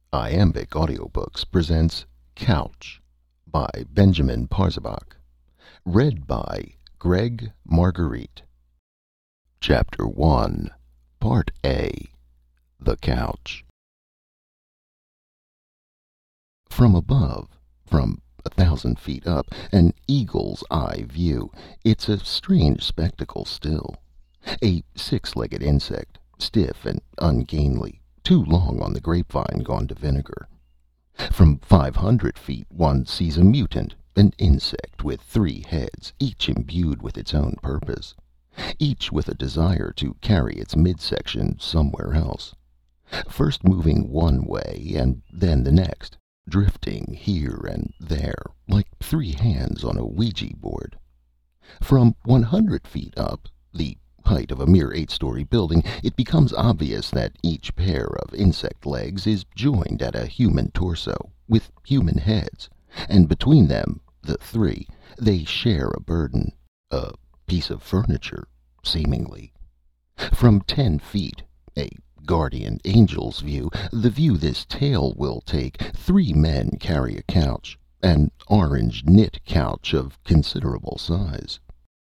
Iambic Audiobooks presents Couch by Benjamin Parzabak. Read by Greg Marguerite. Chapter 1, Part A. The Couch. From above, from 1,000 feet up, an eagle's eye view, it's a strange spectacle still. A six-legged insect, stiff and ungainly, too long on the grapevine gone to vinegar. From 500 feet one sees a mutant, an insect with 3 heads, each imbued with its own purpose, each with a desire to carry its midsection somewhere else, first moving one way and then the next, drifting here and there like 3 hands on a Ouija board. From 100 feet up, the height of a mere 8-story building, it becomes obvious that each pair of insect legs is joined at a human torso, with human heads, and between them, the 3, they share a burden, a piece of furniture, seemingly. From 10 feet, a guardian angel's view, the view this tale will take, 3 men carry a couch, an orange knit couch of considerable size.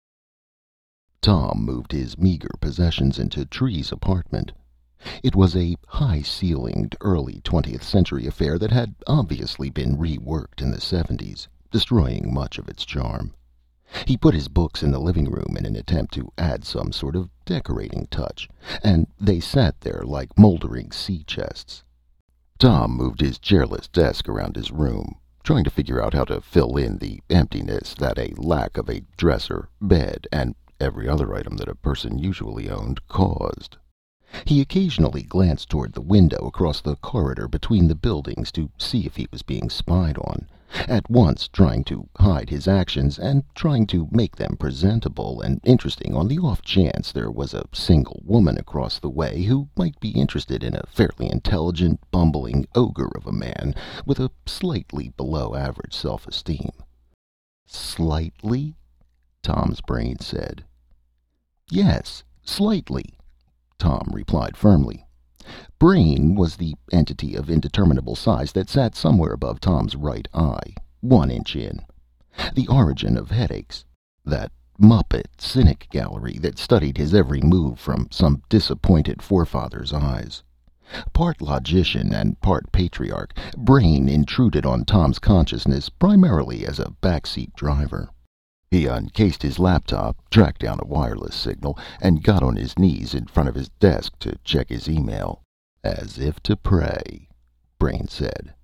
Tom moved his meager possessions into Tree's apartment. It was a high-ceilinged, early 20th century affair that had obviously been reworked in the '70s, destroying much of its charm. He put his books in the living room in an attempt to add some sort of decorating touch, and they sat there like moldering sea chests. Tom moved his chairless desk around his room, trying to figure out how to fill in the emptiness that a lack of a dresser, bed, and every other item that a person usually owned caused. He occasionally glanced toward the window across the corridor between the buildings to see if he was being spied on, at once trying to hide his actions and trying to make them presentable and interesting on the off chance there was a single woman across the way who might be interested in a fairly intelligent, bumbling ogre of a man with a slightly below average self-esteem. Slightly? Tom's brain said. Yes, slightly, Tom replied firmly. Brain was the entity of indeterminable size that sat somewhere above Tom's right eye, 1 inch in. The origin of headaches. That muppet cynic gallery that studied his every move from some disappointed forefather's eyes. Part logician and part patriarch, Brain intruded on Tom's consciousness primarily as a backseat driver. He uncased his laptop, tracked down a wireless signal, and got on his knees in front of his desk to check his email. As if to pray, Brain said.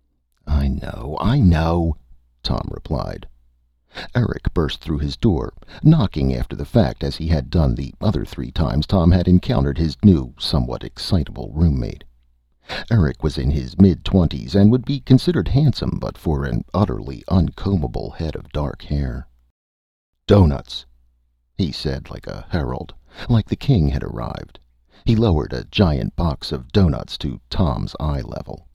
I know, Tom replied. Eric burst through his door, knocking after the fact as he had done the other 3 times Tom had encountered his new, somewhat excitable roommate. Eric was in his mid-20s and would be considered handsome but for an utterly uncombable head of dark hair. Doughnuts, he said like a herald, like the king had arrived. He lowered a giant box of doughnuts to Tom's eye level.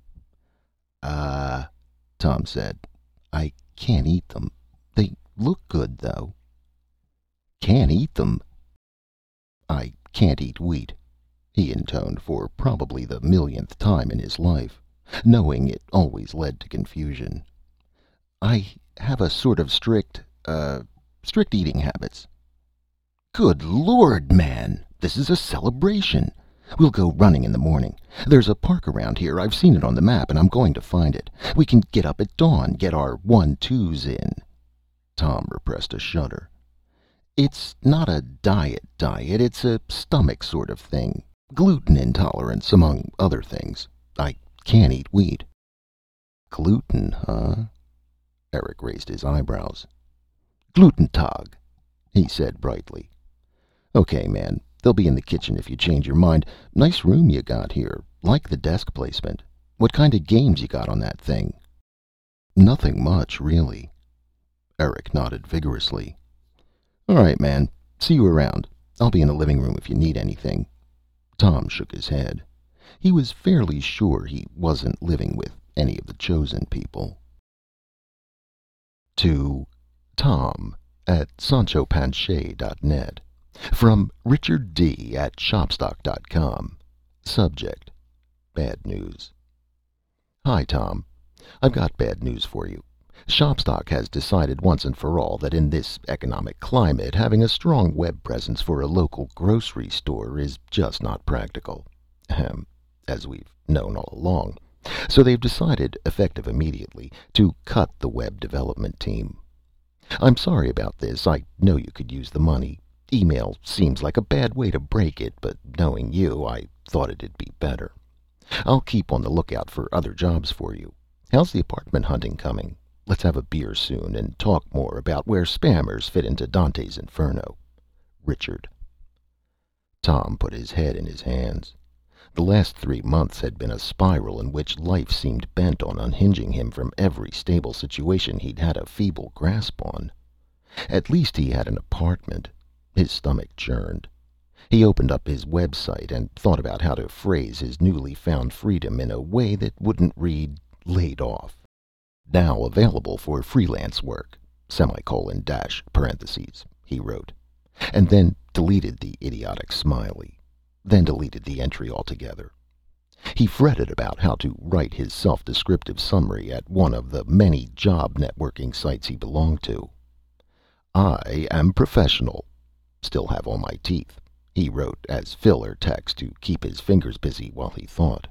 Tom said. I can't eat them. They look good, though. Can't eat them? I can't eat wheat, he intoned for probably the millionth time in his life, knowing it always led to confusion. I have a sort of strict eating habits. Good Lord, man! This is a celebration. We'll go running in the morning. There's a park around here. I've seen it on the map, and I'm going to find it. We can get up at dawn, get our 1-2s in. Tom repressed a shudder. It's not a diet, it's a stomach sort of thing. Gluten intolerance, among other things. I can't eat wheat. Gluten, huh? Eric raised his eyebrows. Glutentag, he said brightly. Okay, man. They'll be in the kitchen if you change your mind. Nice room you got here. Like the desk placement. What kind of games you got on that thing? Nothing much, really. Eric nodded vigorously. All right, man. See you around. I'll be in the living room if you need anything. Tom shook his head. He was fairly sure he wasn't living with any of the chosen people. To Tom at SanchoPanche.net. From Richard D. at Shopstock.com. Subject: Bad news. Hi, Tom. I've got bad news for you. Shopstock has decided once and for all that in this economic climate, having a strong web presence for a local grocery store is just not practical. Ahem, as we've known all along. So they've decided, effective immediately, to cut the web development team. I'm sorry about this. I know you could use the money. Email seems like a bad way to break it, but knowing you, I thought it'd be better. I'll keep on the lookout for other jobs for you. How's the apartment hunting coming? Let's have a beer soon and talk more about where spammers fit into Dante's Inferno. Richard. Tom put his head in his hands. The last 3 months had been a spiral in which life seemed bent on unhinging him from every stable situation he'd had a feeble grasp on. At least he had an apartment. His stomach churned. He opened up his website and thought about how to phrase his newly found freedom in a way that wouldn't read laid off. Now available for freelance work, semicolon dash parentheses, he wrote, and then deleted the idiotic smiley. Then deleted the entry altogether. He fretted about how to write his self-descriptive summary at one of the many job networking sites he belonged to. I am professional. Still have all my teeth, he wrote as filler text to keep his fingers busy while he thought.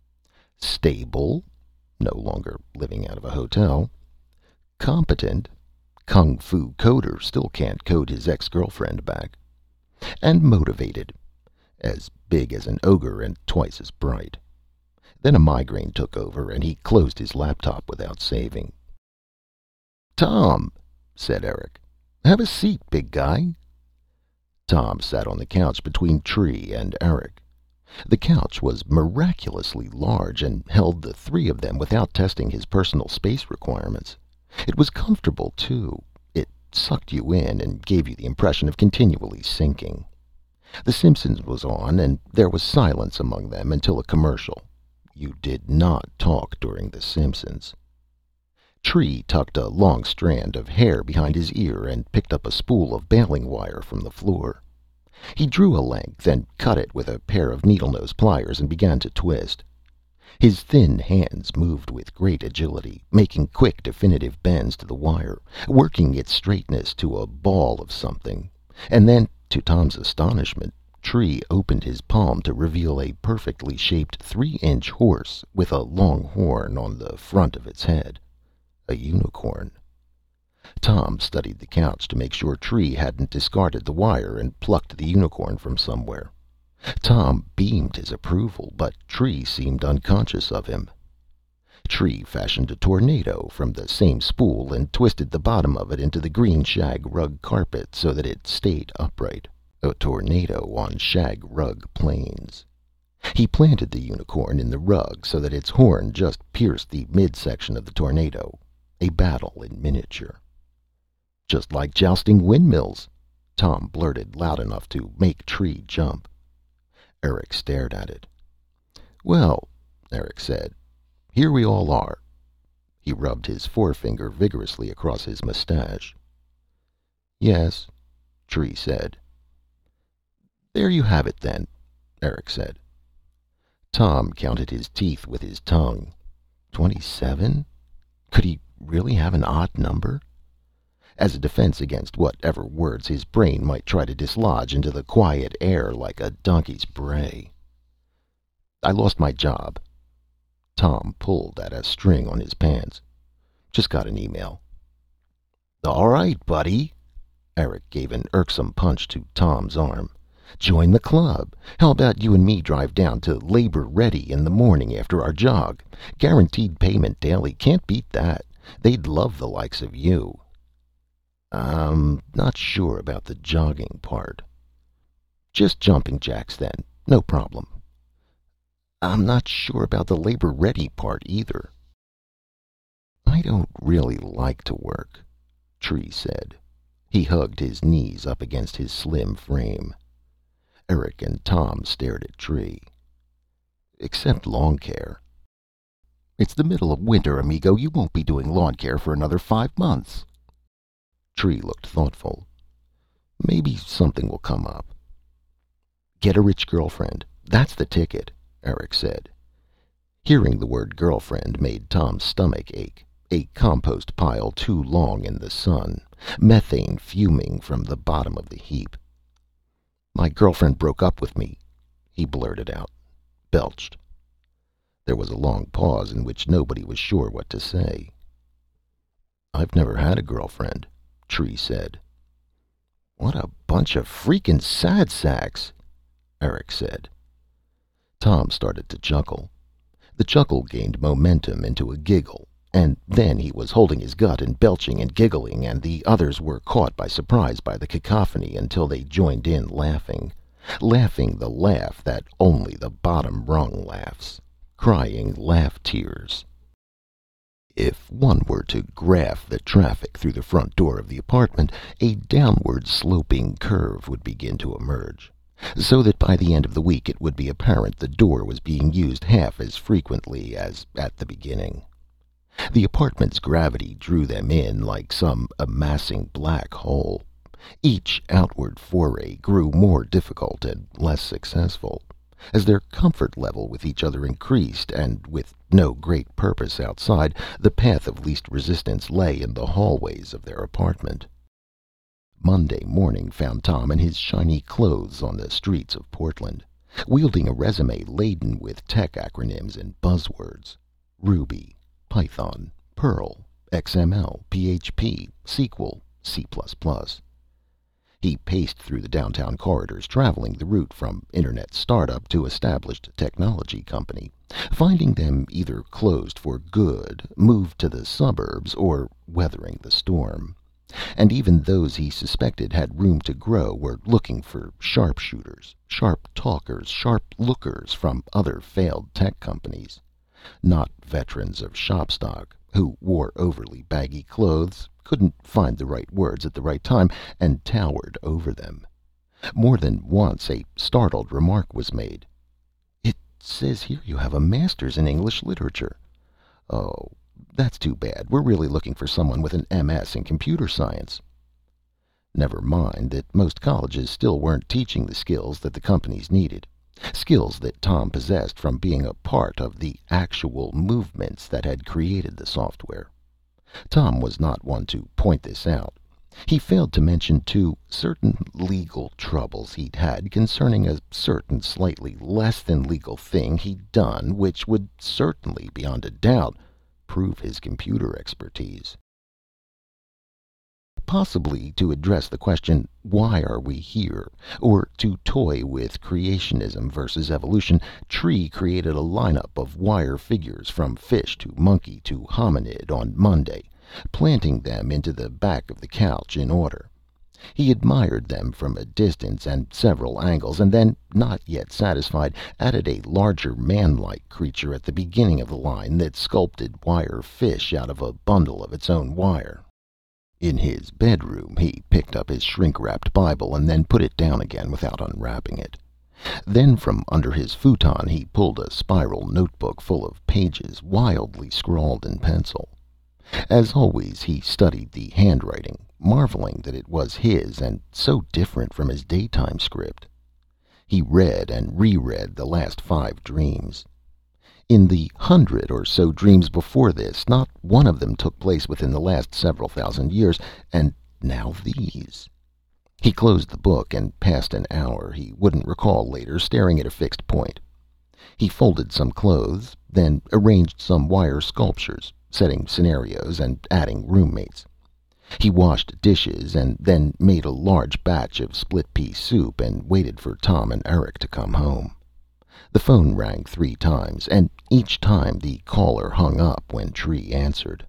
Stable. No longer living out of a hotel. Competent. Kung Fu coder still can't code his ex-girlfriend back. And motivated. As big as an ogre and twice as bright. Then a migraine took over and he closed his laptop without saving. Tom, said Eric. Have a seat, big guy. Tom sat on the couch between Tree and Eric. The couch was miraculously large and held the three of them without testing his personal space requirements. It was comfortable, too. It sucked you in and gave you the impression of continually sinking. The Simpsons was on, and there was silence among them until a commercial. You did not talk during The Simpsons. Tree tucked a long strand of hair behind his ear and picked up a spool of baling wire from the floor. He drew a length and cut it with a pair of needle-nose pliers and began to twist. His thin hands moved with great agility, making quick, definitive bends to the wire, working its straightness to a ball of something, and then, to Tom's astonishment, Tree opened his palm to reveal a perfectly shaped 3-inch horse with a long horn on the front of its head. A unicorn. Tom studied the couch to make sure Tree hadn't discarded the wire and plucked the unicorn from somewhere. Tom beamed his approval, but Tree seemed unconscious of him. Tree fashioned a tornado from the same spool and twisted the bottom of it into the green shag rug carpet so that it stayed upright. A tornado on shag rug plains. He planted the unicorn in the rug so that its horn just pierced the midsection of the tornado. A battle in miniature. Just like jousting windmills, Tom blurted loud enough to make Tree jump. Eric stared at it. Well, Eric said, here we all are. He rubbed his forefinger vigorously across his mustache. Yes, Tree said. There you have it, then, Eric said. Tom counted his teeth with his tongue. 27? Could he really have an odd number? As a defense against whatever words his brain might try to dislodge into the quiet air like a donkey's bray. I lost my job. Tom pulled at a string on his pants. Just got an email. All right, buddy. Eric gave an irksome punch to Tom's arm. Join the club. How about you and me drive down to Labor Ready in the morning after our jog? Guaranteed payment daily. Can't beat that. They'd love the likes of you. Not sure about the jogging part. Just jumping jacks, then. No problem. I'm not sure about the Labor Ready part, either. I don't really like to work, Tree said. He hugged his knees up against his slim frame. Eric and Tom stared at Tree. Except lawn care. It's the middle of winter, amigo. You won't be doing lawn care for another 5 months. Tree looked thoughtful. Maybe something will come up. Get a rich girlfriend. That's the ticket, Eric said. Hearing the word girlfriend made Tom's stomach ache. A compost pile too long in the sun, methane fuming from the bottom of the heap. "My girlfriend broke up with me," he blurted out. Belched. There was a long pause in which nobody was sure what to say. "I've never had a girlfriend," Tree said. "What a bunch of freaking sad sacks," Eric said. Tom started to chuckle. The chuckle gained momentum into a giggle, and then he was holding his gut and belching and giggling, and the others were caught by surprise by the cacophony until they joined in laughing. Laughing the laugh that only the bottom rung laughs. Crying laugh tears. If one were to graph the traffic through the front door of the apartment, a downward sloping curve would begin to emerge, so that by the end of the week it would be apparent the door was being used half as frequently as at the beginning. The apartment's gravity drew them in like some amassing black hole. Each outward foray grew more difficult and less successful. As their comfort level with each other increased, and with no great purpose outside, the path of least resistance lay in the hallways of their apartment. Monday morning found Tom in his shiny clothes on the streets of Portland, wielding a resume laden with tech acronyms and buzzwords. Ruby, Python, Perl, XML, PHP, SQL, C++. He paced through the downtown corridors, traveling the route from internet startup to established technology company, finding them either closed for good, moved to the suburbs, or weathering the storm. And even those he suspected had room to grow were looking for sharpshooters, sharp talkers, sharp lookers from other failed tech companies. Not veterans of shop stock, who wore overly baggy clothes, couldn't find the right words at the right time, and towered over them. More than once a startled remark was made. "It says here you have a master's in English literature." "Oh, that's too bad. We're really looking for someone with an MS in computer science." Never mind that most colleges still weren't teaching the skills that the companies needed. Skills that Tom possessed from being a part of the actual movements that had created the software. Tom was not one to point this out. He failed to mention, too, certain legal troubles he'd had concerning a certain slightly less than legal thing he'd done, which would certainly, beyond a doubt, prove his computer expertise. Possibly to address the question, why are we here? Or to toy with creationism versus evolution, Tree created a lineup of wire figures from fish to monkey to hominid on Monday, planting them into the back of the couch in order. He admired them from a distance and several angles, and then, not yet satisfied, added a larger man-like creature at the beginning of the line that sculpted wire fish out of a bundle of its own wire. In his bedroom, he picked up his shrink-wrapped Bible and then put it down again without unwrapping it. Then from under his futon he pulled a spiral notebook full of pages wildly scrawled in pencil. As always, he studied the handwriting, marveling that it was his and so different from his daytime script. He read and reread the last 5 dreams. In the 100 or so dreams before this, not one of them took place within the last several thousand years, and now these. He closed the book and passed an hour he wouldn't recall later staring at a fixed point. He folded some clothes, then arranged some wire sculptures, setting scenarios and adding roommates. He washed dishes and then made a large batch of split-pea soup and waited for Tom and Eric to come home. The phone rang 3 times, and each time the caller hung up when Tree answered.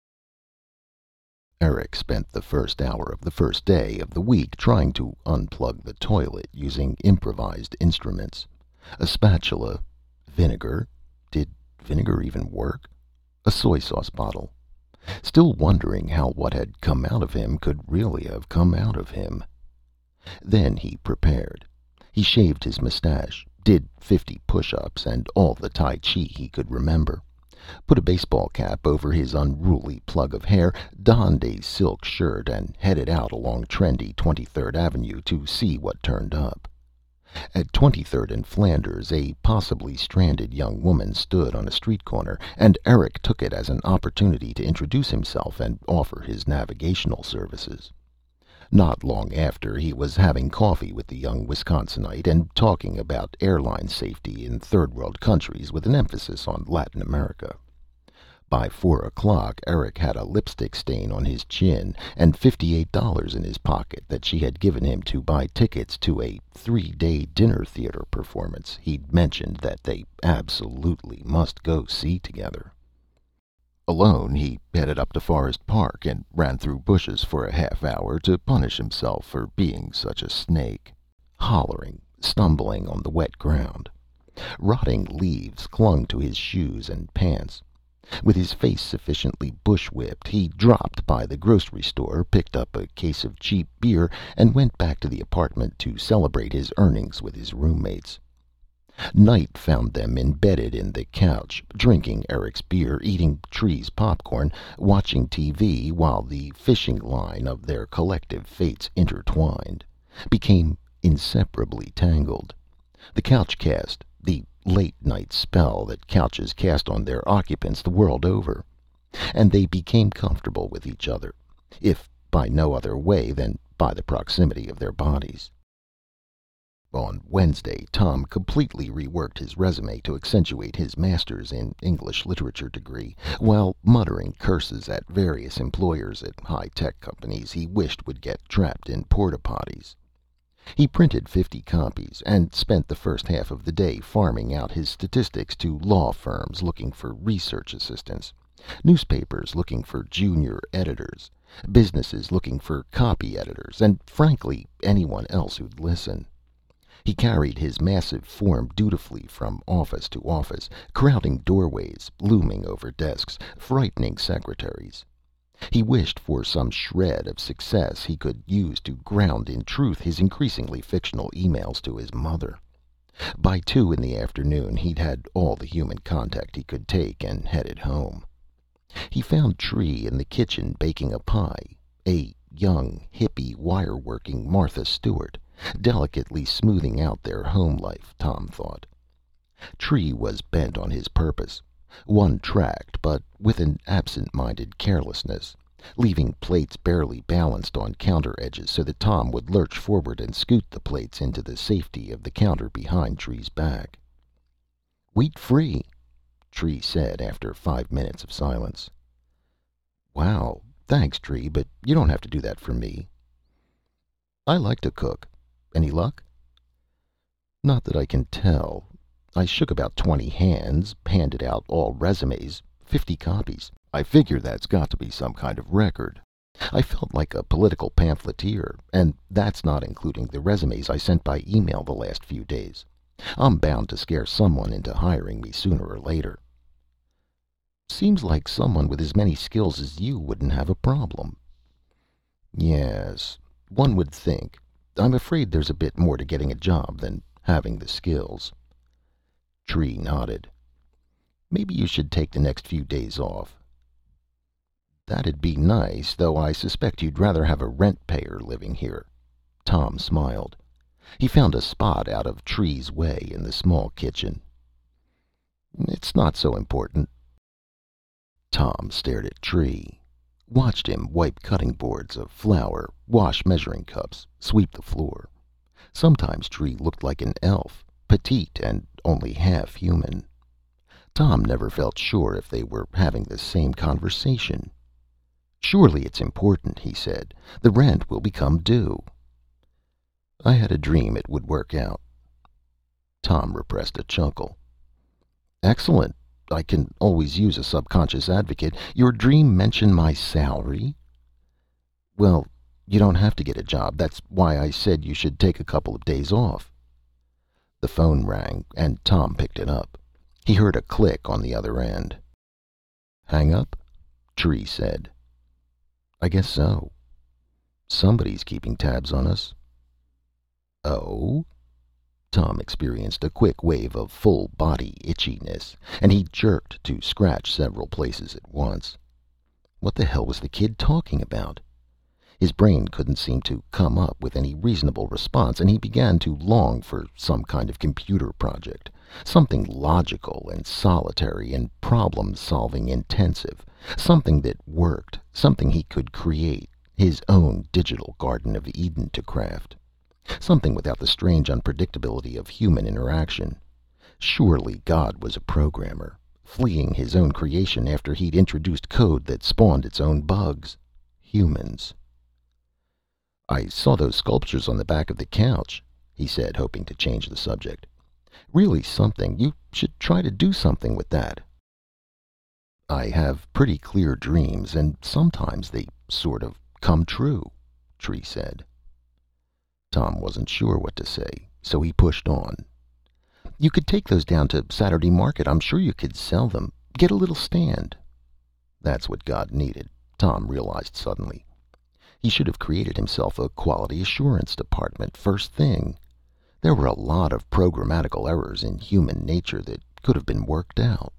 Eric spent the first hour of the first day of the week trying to unplug the toilet using improvised instruments. A spatula, vinegar. Did vinegar even work? A soy sauce bottle. Still wondering how what had come out of him could really have come out of him. Then he prepared. He shaved his mustache, did 50 push-ups and all the Tai Chi he could remember, put a baseball cap over his unruly plug of hair, donned a silk shirt, and headed out along trendy 23rd Avenue to see what turned up. At 23rd and Flanders, a possibly stranded young woman stood on a street corner, and Eric took it as an opportunity to introduce himself and offer his navigational services. Not long after, he was having coffee with the young Wisconsinite and talking about airline safety in third world countries with an emphasis on Latin America. By 4 o'clock, Eric had a lipstick stain on his chin and $58 in his pocket that she had given him to buy tickets to a 3-day dinner theater performance he'd mentioned that they absolutely must go see together. Alone, he headed up to Forest Park and ran through bushes for a half hour to punish himself for being such a snake, hollering, stumbling on the wet ground. Rotting leaves clung to his shoes and pants. With his face sufficiently bush-whipped, he dropped by the grocery store, picked up a case of cheap beer, and went back to the apartment to celebrate his earnings with his roommates. Night found them embedded in the couch, drinking Eric's beer, eating Tree's popcorn, watching TV while the fishing line of their collective fates intertwined, became inseparably tangled. The couch cast, the late night spell that couches cast on their occupants the world over. And they became comfortable with each other, if by no other way than by the proximity of their bodies. On Wednesday, Tom completely reworked his resume to accentuate his master's in English literature degree, while muttering curses at various employers at high-tech companies he wished would get trapped in porta-potties. He printed 50 copies, and spent the first half of the day farming out his statistics to law firms looking for research assistants, newspapers looking for junior editors, businesses looking for copy editors, and frankly, anyone else who'd listen. He carried his massive form dutifully from office to office, crowding doorways, looming over desks, frightening secretaries. He wished for some shred of success he could use to ground in truth his increasingly fictional emails to his mother. By 2 in the afternoon, he'd had all the human contact he could take and headed home. He found Tree in the kitchen baking a pie, a young, hippie, wire-working Martha Stewart, delicately smoothing out their home life, Tom thought. Tree was bent on his purpose, one-tracked, but with an absent-minded carelessness, leaving plates barely balanced on counter edges so that Tom would lurch forward and scoot the plates into the safety of the counter behind Tree's back. "Wheat-free," Tree said after 5 minutes of silence. "Wow, thanks, Tree, but you don't have to do that for me." "I like to cook. Any luck?" "Not that I can tell. I shook about 20 hands, handed out all resumes, 50 copies. I figure that's got to be some kind of record. I felt like a political pamphleteer, and that's not including the resumes I sent by email the last few days. I'm bound to scare someone into hiring me sooner or later." "Seems like someone with as many skills as you wouldn't have a problem." "Yes, one would think. I'm afraid there's a bit more to getting a job than having the skills." Tree nodded. "Maybe you should take the next few days off." "That'd be nice, though I suspect you'd rather have a rent-payer living here." Tom smiled. He found a spot out of Tree's way in the small kitchen. "It's not so important." Tom stared at Tree, watched him wipe cutting boards of flour, wash measuring cups, sweep the floor. Sometimes Tree looked like an elf, petite and only half human. Tom never felt sure if they were having the same conversation. "Surely it's important," he said. "The rent will become due." "I had a dream it would work out." Tom repressed a chuckle. "Excellent. I can always use a subconscious advocate. Your dream mention my salary?" "Well, you don't have to get a job. That's why I said you should take a couple of days off." The phone rang, and Tom picked it up. He heard a click on the other end. "Hang up?" Tree said. "I guess so. Somebody's keeping tabs on us." "Oh?" Tom experienced a quick wave of full-body itchiness, and he jerked to scratch several places at once. What the hell was the kid talking about? His brain couldn't seem to come up with any reasonable response, and he began to long for some kind of computer project. Something logical and solitary and problem-solving intensive. Something that worked. Something he could create. His own digital Garden of Eden to craft. Something without the strange unpredictability of human interaction. Surely God was a programmer, fleeing his own creation after he'd introduced code that spawned its own bugs. Humans. "I saw those sculptures on the back of the couch," he said, hoping to change the subject. "Really something. You should try to do something with that." "I have pretty clear dreams, and sometimes they sort of come true," Tree said. Tom wasn't sure what to say, so he pushed on. "You could take those down to Saturday Market. I'm sure you could sell them. Get a little stand." That's what God needed, Tom realized suddenly. He should have created himself a quality assurance department first thing. There were a lot of programmatical errors in human nature that could have been worked out.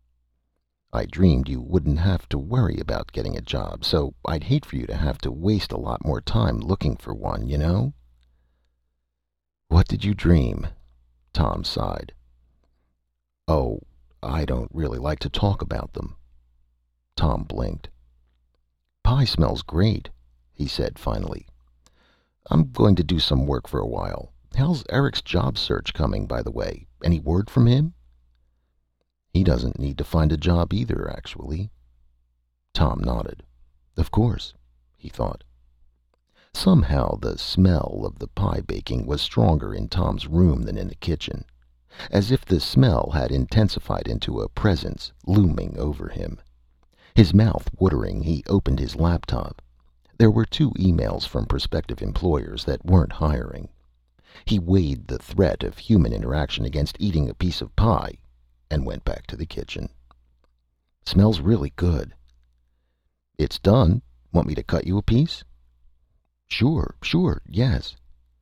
"I dreamed you wouldn't have to worry about getting a job, so I'd hate for you to have to waste a lot more time looking for one, you know?" "What did you dream?" Tom sighed. "Oh, I don't really like to talk about them." Tom blinked. "Pie smells great," he said finally. "I'm going to do some work for a while. How's Eric's job search coming, by the way? Any word from him?" "He doesn't need to find a job either, actually." Tom nodded. Of course, he thought. Somehow the smell of the pie baking was stronger in Tom's room than in the kitchen. As if the smell had intensified into a presence looming over him. His mouth watering, he opened his laptop. There were 2 emails from prospective employers that weren't hiring. He weighed the threat of human interaction against eating a piece of pie and went back to the kitchen. "Smells really good." "It's done. Want me to cut you a piece?" Sure, yes."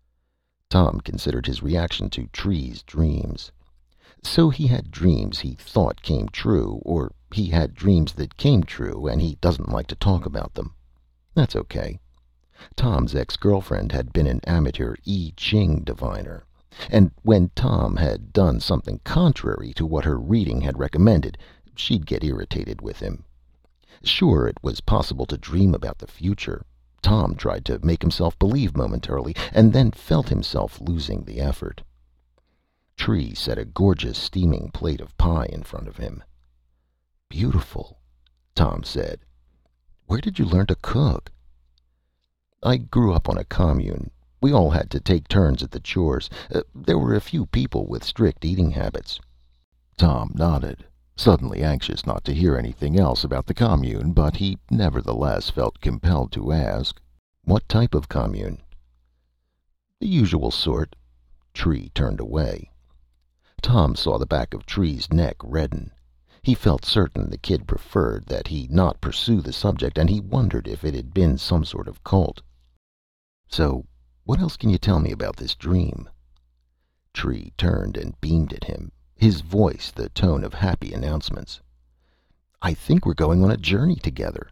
Tom considered his reaction to Tree's dreams. So he had dreams he thought came true, or he had dreams that came true and he doesn't like to talk about them. That's okay. Tom's ex-girlfriend had been an amateur I Ching diviner, and when Tom had done something contrary to what her reading had recommended, she'd get irritated with him. Sure, it was possible to dream about the future. Tom tried to make himself believe momentarily, and then felt himself losing the effort. Tree set a gorgeous steaming plate of pie in front of him. "Beautiful," Tom said. "Where did you learn to cook?" "I grew up on a commune. We all had to take turns at the chores. There were a few people with strict eating habits." Tom nodded, suddenly anxious not to hear anything else about the commune, but he nevertheless felt compelled to ask, "What type of commune?" "The usual sort." Tree turned away. Tom saw the back of Tree's neck redden. He felt certain the kid preferred that he not pursue the subject, and he wondered if it had been some sort of cult. "So, what else can you tell me about this dream?" Tree turned and beamed at him, his voice the tone of happy announcements. "I think we're going on a journey together."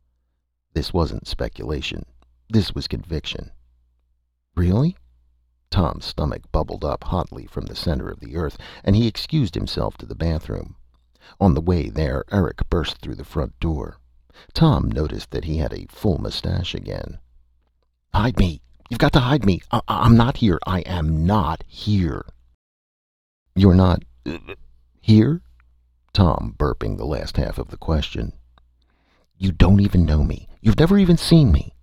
This wasn't speculation. This was conviction. "Really?" Tom's stomach bubbled up hotly from the center of the earth, and he excused himself to the bathroom. On the way there, Eric burst through the front door. Tom noticed that he had a full mustache again. "Hide me! You've got to hide me! I'm not here! I am not here!" "You're not here?" Tom burping the last half of the question. "You don't even know me. You've never even seen me."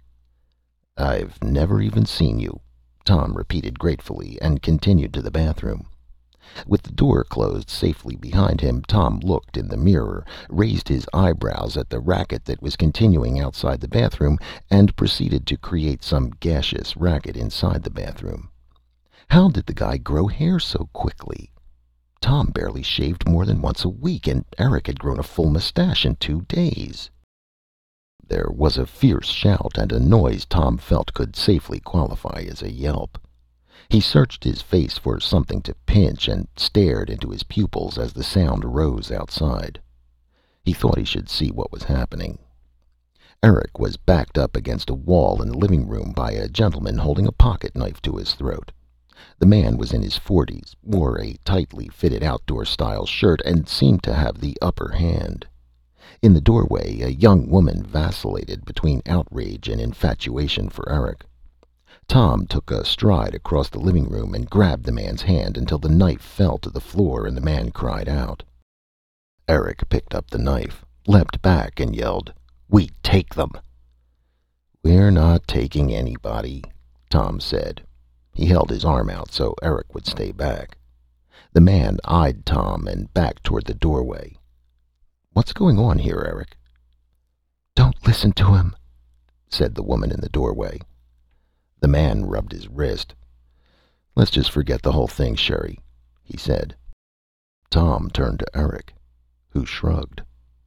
"I've never even seen you," Tom repeated gratefully, and continued to the bathroom. With the door closed safely behind him, Tom looked in the mirror, raised his eyebrows at the racket that was continuing outside the bathroom, and proceeded to create some gaseous racket inside the bathroom. How did the guy grow hair so quickly? Tom barely shaved more than once a week, and Eric had grown a full mustache in 2 days. There was a fierce shout and a noise Tom felt could safely qualify as a yelp. He searched his face for something to pinch and stared into his pupils as the sound rose outside. He thought he should see what was happening. Eric was backed up against a wall in the living room by a gentleman holding a pocket knife to his throat. The man was in his 40s, wore a tightly fitted outdoor style shirt, and seemed to have the upper hand. In the doorway, a young woman vacillated between outrage and infatuation for Eric. Tom took a stride across the living room and grabbed the man's hand until the knife fell to the floor and the man cried out. Eric picked up the knife, leapt back, and yelled, "We take them!" "We're not taking anybody," Tom said. He held his arm out so Eric would stay back. The man eyed Tom and backed toward the doorway. "What's going on here, Eric?" "Don't listen to him," said the woman in the doorway. The man rubbed his wrist. "Let's just forget the whole thing, Sherry," he said. Tom turned to Eric, who shrugged.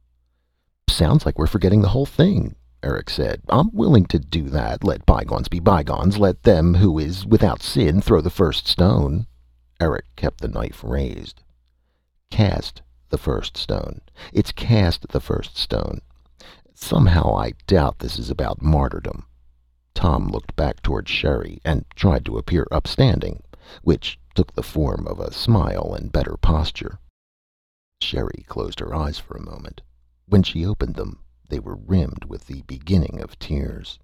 "Sounds like we're forgetting the whole thing," Eric said. "I'm willing to do that. Let bygones be bygones. Let them who is without sin throw the first stone." Eric kept the knife raised. "Cast the first stone. It's cast the first stone. Somehow I doubt this is about martyrdom." Tom looked back toward Sherry and tried to appear upstanding, which took the form of a smile and better posture. Sherry closed her eyes for a moment. When she opened them, they were rimmed with the beginning of tears.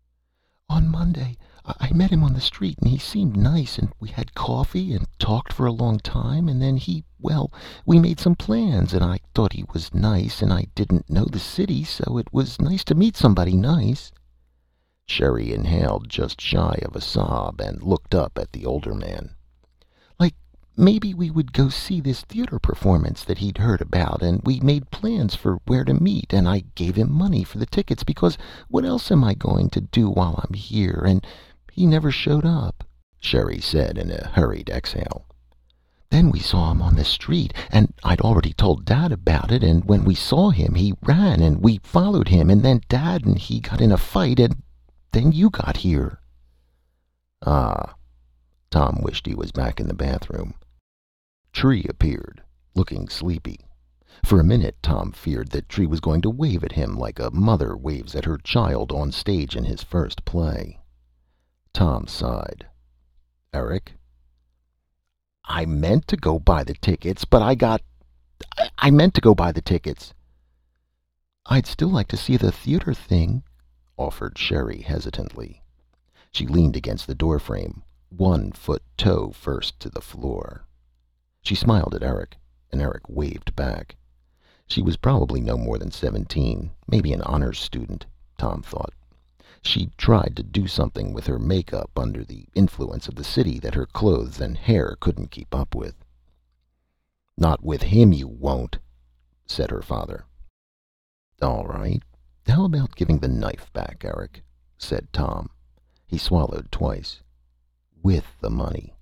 "On Monday, I met him on the street, and he seemed nice, and we had coffee and talked for a long time, and then well, we made some plans, and I thought he was nice, and I didn't know the city, so it was nice to meet somebody nice." Sherry inhaled just shy of a sob and looked up at the older man. "Like, maybe we would go see this theater performance that he'd heard about, and we made plans for where to meet, and I gave him money for the tickets, because what else am I going to do while I'm here? And he never showed up," Sherry said in a hurried exhale. "Then we saw him on the street, and I'd already told Dad about it, and when we saw him, he ran, and we followed him, and then Dad and he got in a fight, and then you got here." Ah. Tom wished he was back in the bathroom. Tree appeared, looking sleepy. For a minute, Tom feared that Tree was going to wave at him like a mother waves at her child on stage in his first play. Tom sighed. "Eric?" "I meant to go buy the tickets, but I meant to go buy the tickets." "I'd still like to see the theater thing," offered Sherry hesitantly. She leaned against the doorframe, one foot toe first to the floor. She smiled at Eric, and Eric waved back. She was probably no more than 17, maybe an honors student, Tom thought. She tried to do something with her makeup under the influence of the city that her clothes and hair couldn't keep up with. "Not with him you won't," said her father. "All right. How about giving the knife back, Eric?" said Tom. He swallowed twice. "With the money."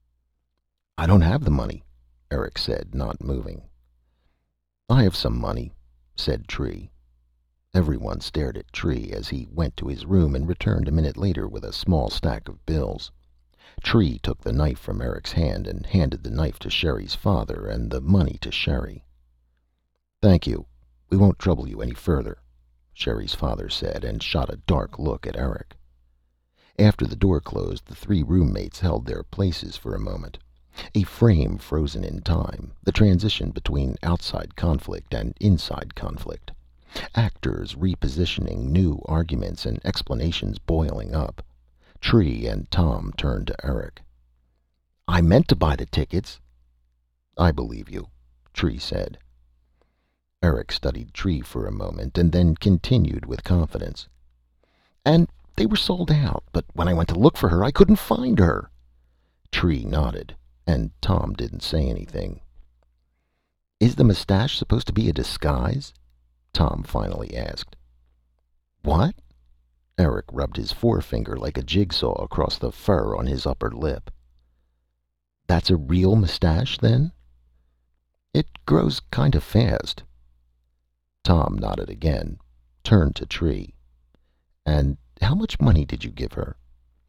"I don't have the money," Eric said, not moving. "I have some money," said Tree. Everyone stared at Tree as he went to his room and returned a minute later with a small stack of bills. Tree took the knife from Eric's hand and handed the knife to Sherry's father and the money to Sherry. "Thank you. We won't trouble you any further," Sherry's father said, and shot a dark look at Eric. After the door closed, the three roommates held their places for a moment. A frame frozen in time, the transition between outside conflict and inside conflict. Actors repositioning, new arguments and explanations boiling up. Tree and Tom turned to Eric. "I meant to buy the tickets." "I believe you," Tree said. Eric studied Tree for a moment and then continued with confidence. "And they were sold out, but when I went to look for her, I couldn't find her." Tree nodded, and Tom didn't say anything. "Is the mustache supposed to be a disguise?" Tom finally asked. "What?" Eric rubbed his forefinger like a jigsaw across the fur on his upper lip. "That's a real mustache, then?" "It grows kind of fast." Tom nodded again, turned to Tree. "And how much money did you give her?"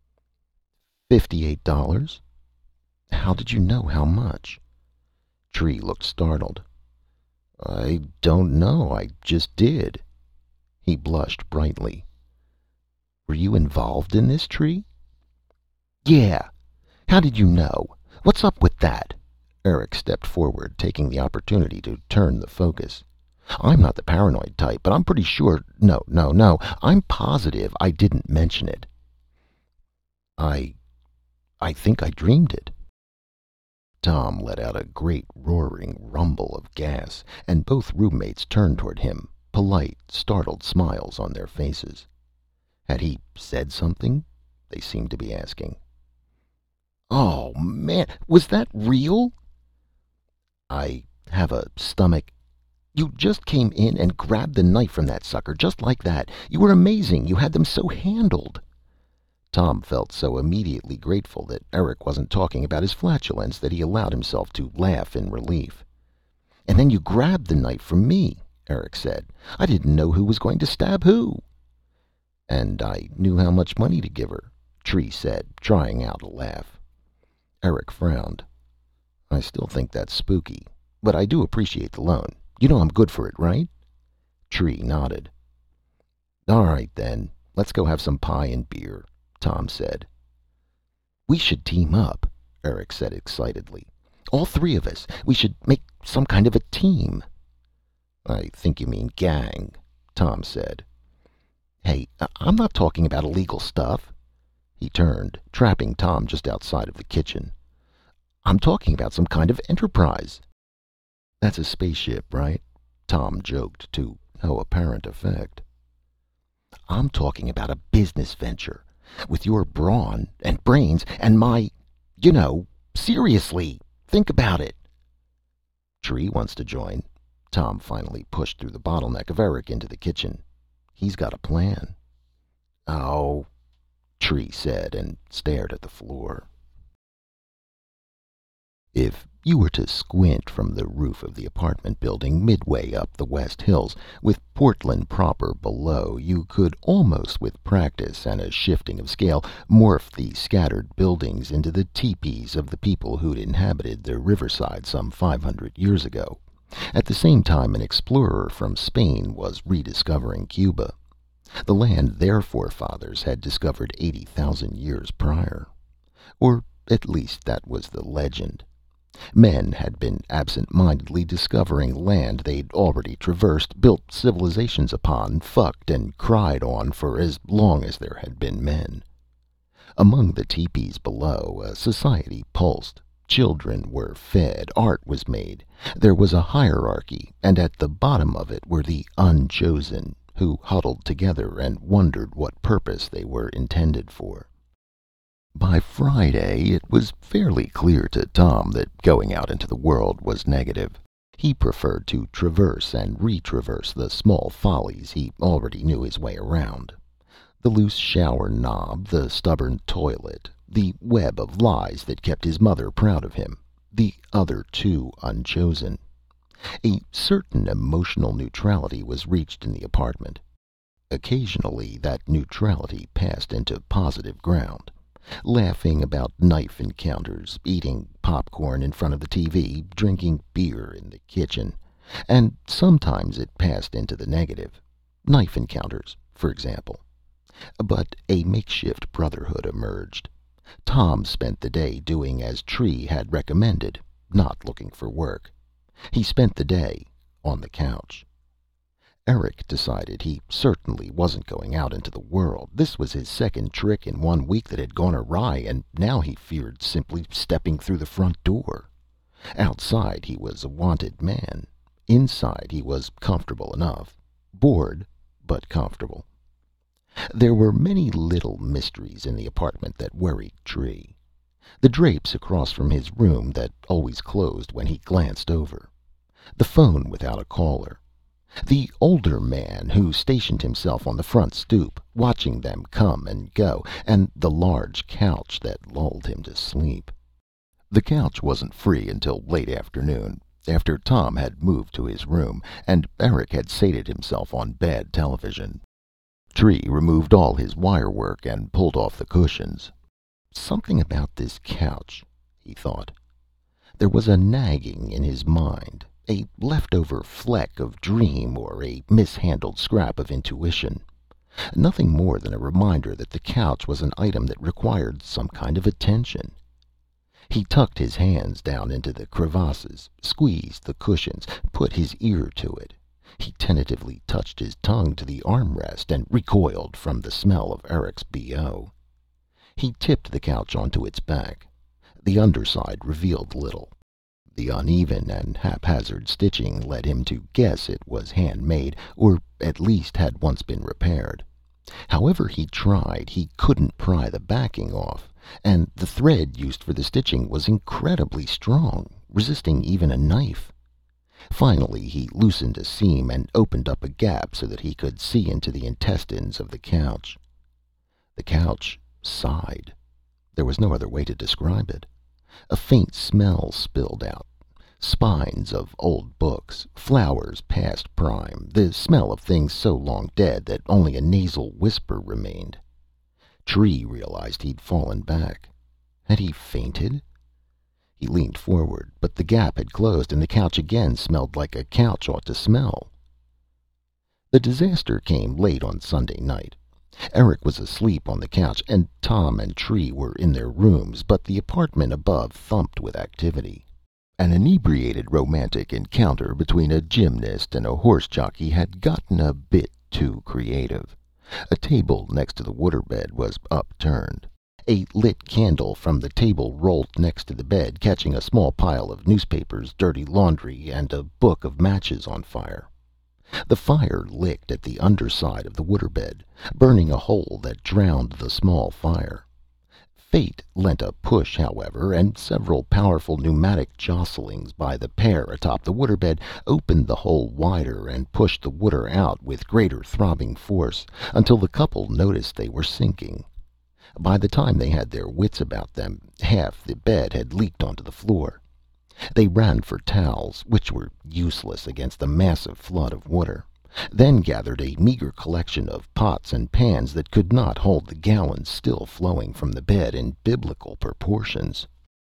$58. "How did you know how much?" Tree looked startled. "I don't know. I just did." He blushed brightly. "Were you involved in this, Tree?" "Yeah. How did you know? What's up with that?" Eric stepped forward, taking the opportunity to turn the focus. "I'm not the paranoid type, but I'm pretty sure. No. I'm positive I didn't mention it." I I think I dreamed it." Tom let out a great roaring rumble of gas, and both roommates turned toward him, polite, startled smiles on their faces. Had he said something? They seemed to be asking. "Oh, man, was that real?" "I have a stomach." "You just came in and grabbed the knife from that sucker, just like that. You were amazing. You had them so handled." Tom felt so immediately grateful that Eric wasn't talking about his flatulence that he allowed himself to laugh in relief. "And then you grabbed the knife from me," Eric said. "I didn't know who was going to stab who." "And I knew how much money to give her," Tree said, trying out a laugh. Eric frowned. "I still think that's spooky. But I do appreciate the loan. You know I'm good for it, right?" Tree nodded. "All right, then. Let's go have some pie and beer," Tom said. "We should team up," Eric said excitedly. "All three of us. We should make some kind of a team." "I think you mean gang," Tom said. "Hey, I'm not talking about illegal stuff." He turned, trapping Tom just outside of the kitchen. "I'm talking about some kind of enterprise." "That's a spaceship, right?" Tom joked, to no apparent effect. "I'm talking about a business venture. With your brawn and brains and my... seriously, think about it." "Tree wants to join." Tom finally pushed through the bottleneck of Eric into the kitchen. "He's got a plan." "Oh," Tree said, and stared at the floor. If you were to squint from the roof of the apartment building midway up the West Hills, with Portland proper below, you could almost with practice and a shifting of scale morph the scattered buildings into the teepees of the people who'd inhabited the riverside some 500 years ago, at the same time an explorer from Spain was rediscovering Cuba, the land their forefathers had discovered 80,000 years prior. Or at least that was the legend. Men had been absent-mindedly discovering land they'd already traversed, built civilizations upon, fucked and cried on for as long as there had been men. Among the teepees below, a society pulsed. Children were fed, art was made. There was a hierarchy, and at the bottom of it were the unchosen, who huddled together and wondered what purpose they were intended for. By Friday, it was fairly clear to Tom that going out into the world was negative. He preferred to traverse and retraverse the small follies he already knew his way around. The loose shower knob, the stubborn toilet, the web of lies that kept his mother proud of him, the other two unchosen. A certain emotional neutrality was reached in the apartment. Occasionally, that neutrality passed into positive ground. Laughing about knife encounters, eating popcorn in front of the TV, drinking beer in the kitchen. And sometimes it passed into the negative. Knife encounters, for example. But a makeshift brotherhood emerged. Tom spent the day doing as Tree had recommended, not looking for work. He spent the day on the couch. Eric decided he certainly wasn't going out into the world. This was his second trick in 1 week that had gone awry, and now he feared simply stepping through the front door. Outside, he was a wanted man. Inside, he was comfortable enough. Bored, but comfortable. There were many little mysteries in the apartment that worried Tree. The drapes across from his room that always closed when he glanced over. The phone without a caller. The older man who stationed himself on the front stoop, watching them come and go, and the large couch that lulled him to sleep. The couch wasn't free until late afternoon, after Tom had moved to his room, and Eric had sated himself on bad television. Tree removed all his wirework and pulled off the cushions. Something about this couch, he thought. There was a nagging in his mind, A leftover fleck of dream or a mishandled scrap of intuition. Nothing more than a reminder that the couch was an item that required some kind of attention. He tucked his hands down into the crevasses, squeezed the cushions, put his ear to it. He tentatively touched his tongue to the armrest and recoiled from the smell of Eric's BO. He tipped the couch onto its back. The underside revealed little. The uneven and haphazard stitching led him to guess it was handmade, or at least had once been repaired. However he tried, he couldn't pry the backing off, and the thread used for the stitching was incredibly strong, resisting even a knife. Finally, he loosened a seam and opened up a gap so that he could see into the intestines of the couch. The couch sighed. There was no other way to describe it. A faint smell spilled out. Spines of old books, flowers past prime, the smell of things so long dead that only a nasal whisper remained. Tree realized he'd fallen back. Had he fainted? He leaned forward, but the gap had closed and the couch again smelled like a couch ought to smell. The disaster came late on Sunday night. Eric was asleep on the couch, and Tom and Tree were in their rooms, but the apartment above thumped with activity. An inebriated romantic encounter between a gymnast and a horse jockey had gotten a bit too creative. A table next to the waterbed was upturned. A lit candle from the table rolled next to the bed, catching a small pile of newspapers, dirty laundry, and a book of matches on fire. The fire licked at the underside of the waterbed, burning a hole that drowned the small fire. Fate lent a push, however, and several powerful pneumatic jostlings by the pair atop the waterbed opened the hole wider and pushed the water out with greater throbbing force, until the couple noticed they were sinking. By the time they had their wits about them, half the bed had leaked onto the floor. They ran for towels, which were useless against the massive flood of water, then gathered a meager collection of pots and pans that could not hold the gallons still flowing from the bed in biblical proportions.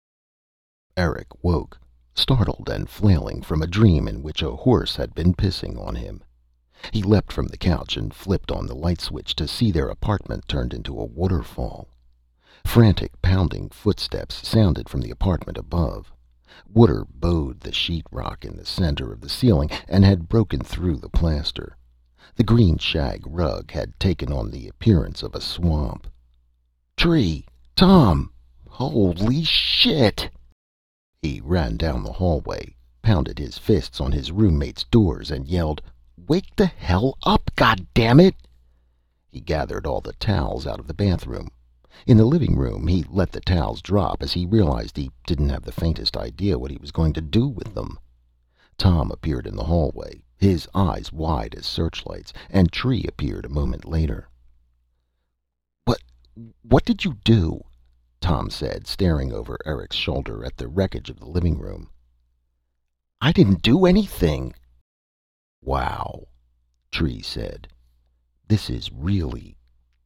Eric woke, startled and flailing from a dream in which a horse had been pissing on him. He leapt from the couch and flipped on the light switch to see their apartment turned into a waterfall. Frantic, pounding footsteps sounded from the apartment above. Water bowed the sheetrock in the center of the ceiling and had broken through the plaster. The green shag rug had taken on the appearance of a swamp. "Tree! Tom! Holy shit!" He ran down the hallway, pounded his fists on his roommates' doors, and yelled, "Wake the hell up, goddammit!" He gathered all the towels out of the bathroom. In the living room, he let the towels drop as he realized he didn't have the faintest idea what he was going to do with them. Tom appeared in the hallway, his eyes wide as searchlights, and Tree appeared a moment later. What did you do?" Tom said, staring over Eric's shoulder at the wreckage of the living room. "I didn't do anything." "Wow," Tree said. "This is really.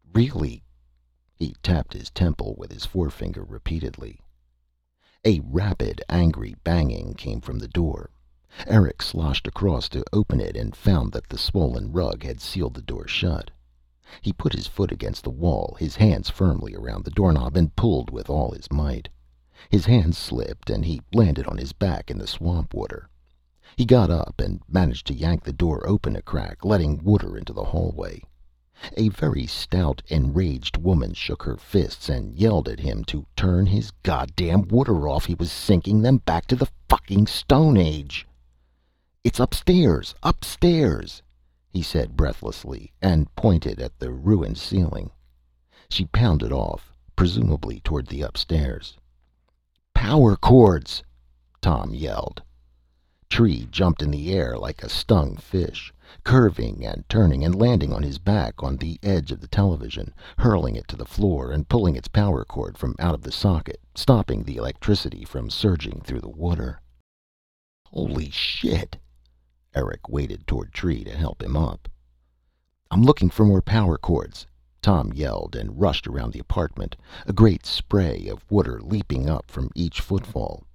He tapped his temple with his forefinger repeatedly. A rapid, angry banging came from the door. Eric sloshed across to open it and found that the swollen rug had sealed the door shut. He put his foot against the wall, his hands firmly around the doorknob, and pulled with all his might. His hands slipped and he landed on his back in the swamp water. He got up and managed to yank the door open a crack, letting water into the hallway. A very stout, enraged woman shook her fists and yelled at him to turn his goddamn water off. He was sinking them back to the fucking Stone Age. "It's upstairs! Upstairs!" he said breathlessly, and pointed at the ruined ceiling. She pounded off, presumably toward the upstairs. "Power cords!" Tom yelled. Tree jumped in the air like a stung fish, curving and turning and landing on his back on the edge of the television, hurling it to the floor and pulling its power cord from out of the socket, stopping the electricity from surging through the water. "Holy shit!" Eric waded toward Tree to help him up. "I'm looking for more power cords," Tom yelled and rushed around the apartment, a great spray of water leaping up from each footfall.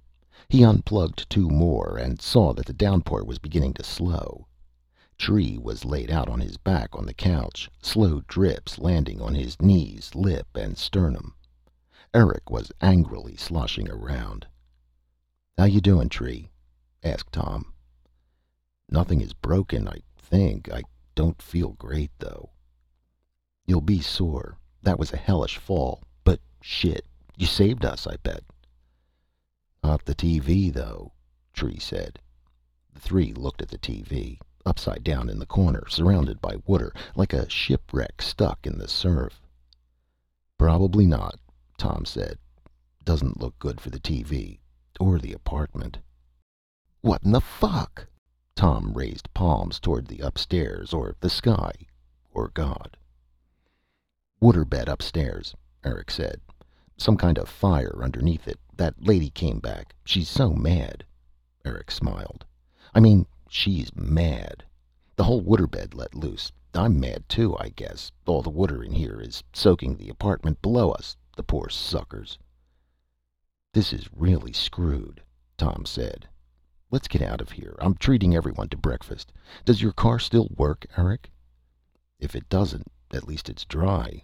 He unplugged two more and saw that the downpour was beginning to slow. Tree was laid out on his back on the couch, slow drips landing on his knees, lip, and sternum. Eric was angrily sloshing around. "How you doing, Tree?" asked Tom. "Nothing is broken, I think. I don't feel great, though." "You'll be sore. That was a hellish fall. But shit, you saved us, I bet." "Not the TV, though," Tree said. The three looked at the TV, upside down in the corner, surrounded by water, like a shipwreck stuck in the surf. "Probably not," Tom said. "Doesn't look good for the TV. Or the apartment." "What in the fuck?" Tom raised palms toward the upstairs, or the sky, or God. "Waterbed upstairs," Eric said. "Some kind of fire underneath it. That lady came back. She's so mad." Eric smiled. "I mean, she's mad. The whole waterbed let loose. I'm mad too, I guess. All the water in here is soaking the apartment below us. The poor suckers." "This is really screwed," Tom said. "Let's get out of here. I'm treating everyone to breakfast. Does your car still work, Eric?" "If it doesn't, at least it's dry."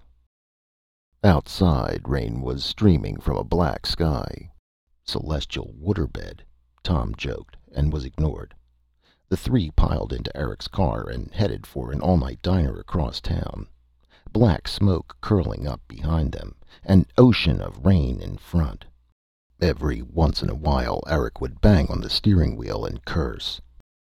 Outside, rain was streaming from a black sky. "Celestial waterbed," Tom joked, and was ignored. The three piled into Eric's car and headed for an all-night diner across town. Black smoke curling up behind them, an ocean of rain in front. Every once in a while, Eric would bang on the steering wheel and curse.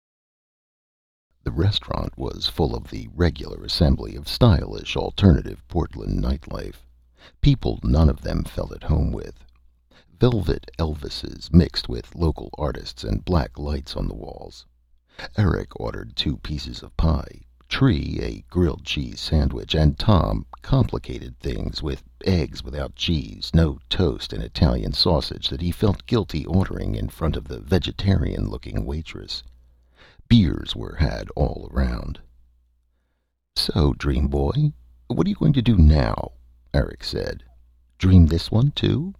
The restaurant was full of the regular assembly of stylish, alternative Portland nightlife. People none of them felt at home with. Velvet Elvises mixed with local artists and black lights on the walls. Eric ordered 2 pieces of pie, Tree a grilled cheese sandwich, and Tom complicated things with eggs without cheese, no toast, and Italian sausage that he felt guilty ordering in front of the vegetarian-looking waitress. Beers were had all around. "So, dream boy, what are you going to do now?" Eric said. "Dream this one, too?"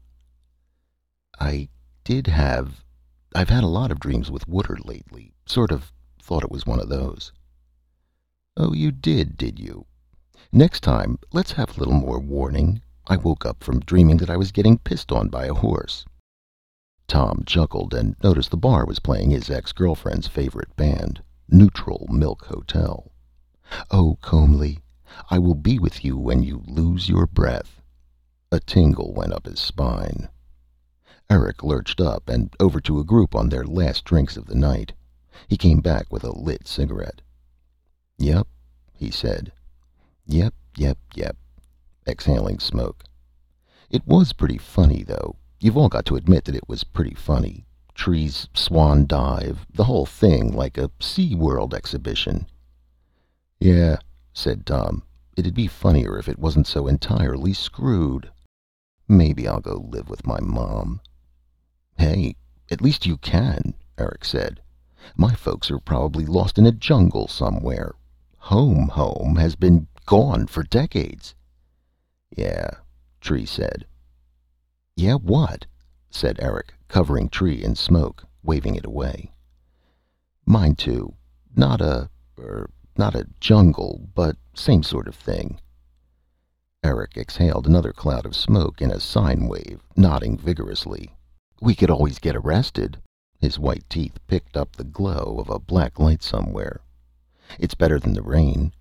"I did have... I've had a lot of dreams with water lately. Sort of thought it was one of those." "Oh, you did you? Next time, let's have a little more warning. I woke up from dreaming that I was getting pissed on by a horse." Tom chuckled and noticed the bar was playing his ex-girlfriend's favorite band, Neutral Milk Hotel. "Oh, Comely, I will be with you when you lose your breath." A tingle went up his spine. Eric lurched up and over to a group on their last drinks of the night. He came back with a lit cigarette. "Yep," he said. Yep, exhaling smoke. "It was pretty funny, though. You've all got to admit that it was pretty funny. Tree's swan dive, the whole thing, like a SeaWorld exhibition." "Yeah," said Tom. "It'd be funnier if it wasn't so entirely screwed. Maybe I'll go live with my mom." "Hey, at least you can," Eric said. "My folks are probably lost in a jungle somewhere. Home has been gone for decades." "Yeah," Tree said. "Yeah, what?" said Eric, covering Tree in smoke, waving it away. "Mine too. Not a jungle, but same sort of thing." Eric exhaled another cloud of smoke in a sine wave, nodding vigorously. "We could always get arrested." His white teeth picked up the glow of a black light somewhere. "It's better than the rain."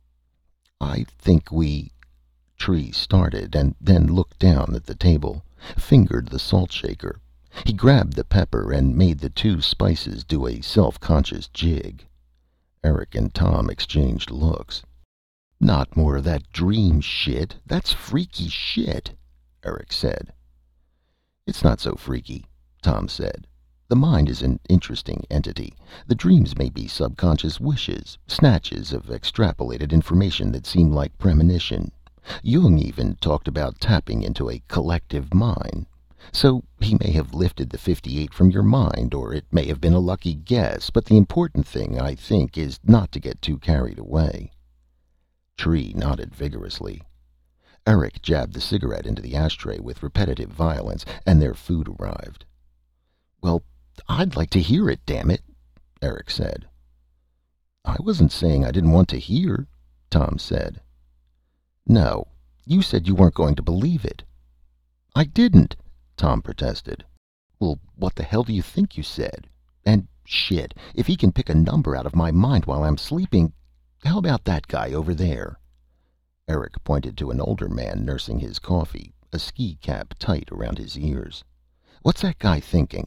"I think we..." Tree started, and then looked down at the table, fingered the salt shaker. He grabbed the pepper and made the 2 spices do a self-conscious jig. Eric and Tom exchanged looks. "Not more of that dream shit. That's freaky shit," Eric said. "It's not so freaky," Tom said. "The mind is an interesting entity. The dreams may be subconscious wishes, snatches of extrapolated information that seem like premonition. Jung even talked about tapping into a collective mind. So he may have lifted the 58 from your mind, or it may have been a lucky guess, but the important thing, I think, is not to get too carried away." Tree nodded vigorously. Eric jabbed the cigarette into the ashtray with repetitive violence, and their food arrived. Well, I'd like to hear it, damn it, Eric said. I wasn't saying I didn't want to hear, Tom said. No, you said you weren't going to believe it. I didn't, Tom protested. Well, what the hell do you think you said? And shit, if he can pick a number out of my mind while I'm sleeping. How about that guy over there? Eric pointed to an older man nursing his coffee, a ski cap tight around his ears. What's that guy thinking?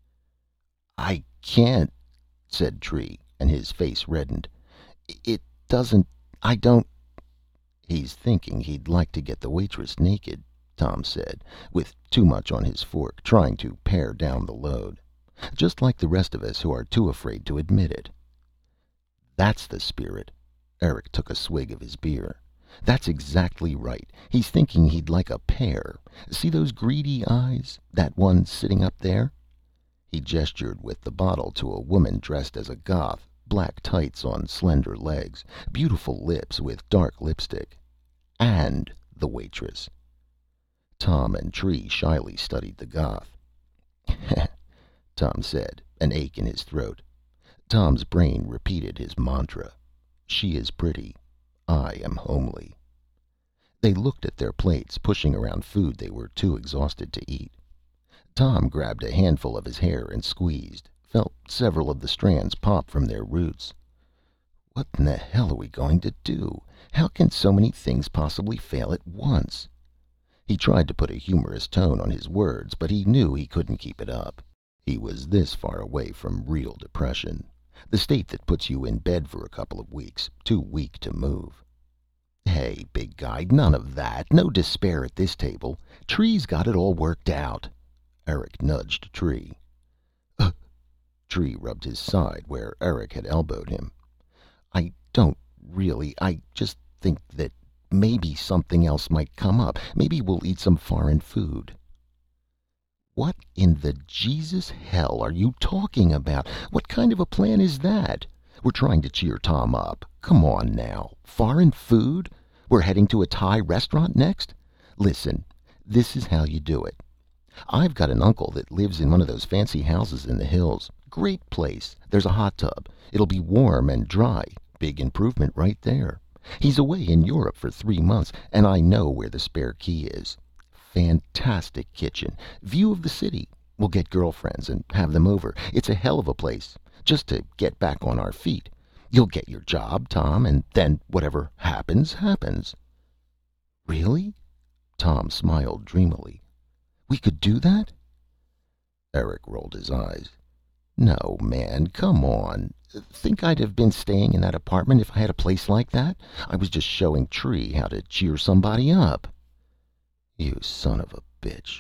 I can't, said Tree, and his face reddened. It doesn't. I don't. He's thinking he'd like to get the waitress naked, Tom said, with too much on his fork, trying to pare down the load. Just like the rest of us who are too afraid to admit it. That's the spirit. Eric took a swig of his beer. That's exactly right. He's thinking he'd like a pair. See those greedy eyes? That one sitting up there? He gestured with the bottle to a woman dressed as a goth, black tights on slender legs, beautiful lips with dark lipstick. And the waitress. Tom and Tree shyly studied the goth. Tom said, an ache in his throat. Tom's brain repeated his mantra. She is pretty. I am homely. They looked at their plates, pushing around food they were too exhausted to eat. Tom grabbed a handful of his hair and squeezed, felt several of the strands pop from their roots. What in the hell are we going to do? How can so many things possibly fail at once? He tried to put a humorous tone on his words, but he knew he couldn't keep it up. He was this far away from real depression. The state that puts you in bed for a couple of weeks, too weak to move. Hey, big guy, none of that. No despair at this table. Tree's got it all worked out. Eric nudged Tree. Tree rubbed his side where Eric had elbowed him. I don't really. I just think that maybe something else might come up. Maybe we'll eat some foreign food. What in the Jesus hell are you talking about? What kind of a plan is that? We're trying to cheer Tom up. Come on now. Foreign food? We're heading to a Thai restaurant next? Listen, this is how you do it. I've got an uncle that lives in one of those fancy houses in the hills. Great place. There's a hot tub. It'll be warm and dry. Big improvement right there. He's away in Europe for 3 months, and I know where the spare key is. Fantastic kitchen. View of the city. We'll get girlfriends and have them over. It's a hell of a place. Just to get back on our feet. You'll get your job, Tom, and then whatever happens, happens. Really? Tom smiled dreamily. We could do that? Eric rolled his eyes. No, man, come on. Think I'd have been staying in that apartment if I had a place like that? I was just showing Tree how to cheer somebody up. You son of a bitch.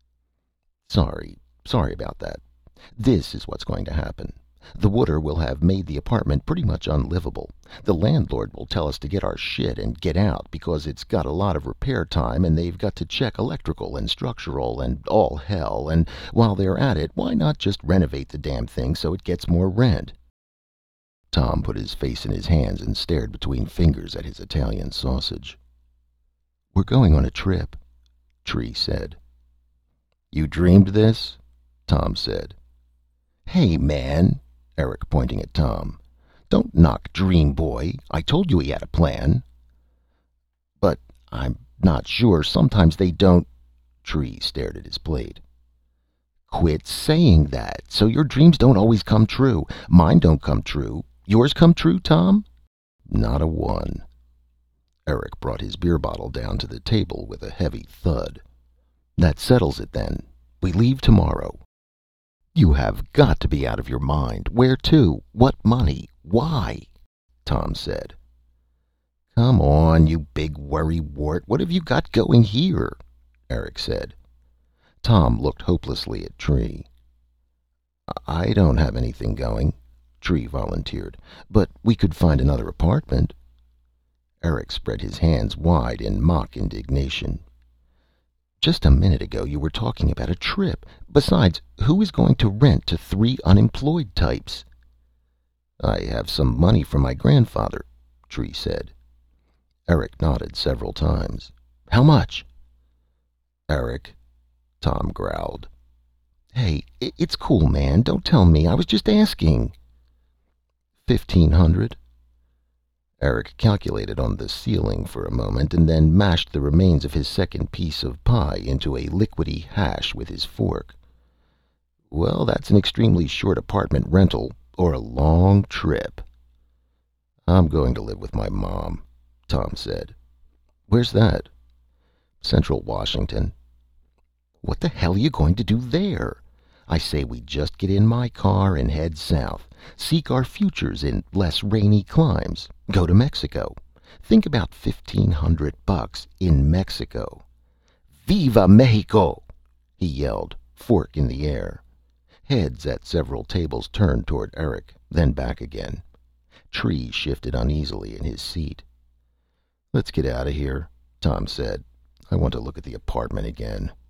Sorry about that. This is what's going to happen. The water will have made the apartment pretty much unlivable. The landlord will tell us to get our shit and get out because it's got a lot of repair time and they've got to check electrical and structural and all hell, and while they're at it, why not just renovate the damn thing so it gets more rent? Tom put his face in his hands and stared between fingers at his Italian sausage. We're going on a trip, Tree said. You dreamed this? Tom said. Hey, man, Eric pointing at Tom. Don't knock Dream Boy. I told you he had a plan. But I'm not sure. Sometimes they don't. Tree stared at his plate. Quit saying that. So your dreams don't always come true. Mine don't come true. Yours come true, Tom? Not a one. Eric brought his beer bottle down to the table with a heavy thud. That settles it then. We leave tomorrow. You have got to be out of your mind. Where to? What money? Why? Tom said. Come on, you big worrywart. What have you got going here? Eric said. Tom looked hopelessly at Tree. I don't have anything going, Tree volunteered, but we could find another apartment. Eric spread his hands wide in mock indignation. Just a minute ago you were talking about a trip. Besides, who is going to rent to 3 unemployed types? I have some money from my grandfather, Tree said. Eric nodded several times. How much? Eric, Tom growled. Hey, it's cool, man. Don't tell me. I was just asking. 1,500. Eric calculated on the ceiling for a moment and then mashed the remains of his second piece of pie into a liquidy hash with his fork. Well, that's an extremely short apartment rental or a long trip. I'm going to live with my mom, Tom said. Where's that? Central Washington. What the hell are you going to do there? I say we just get in my car and head south. Seek our futures in less rainy climes. Go to Mexico. Think about $1,500 in Mexico. Viva Mexico! He yelled, fork in the air. Heads at several tables turned toward Eric, then back again. Tree shifted uneasily in his seat. Let's get out of here, Tom said. I want to look at the apartment again.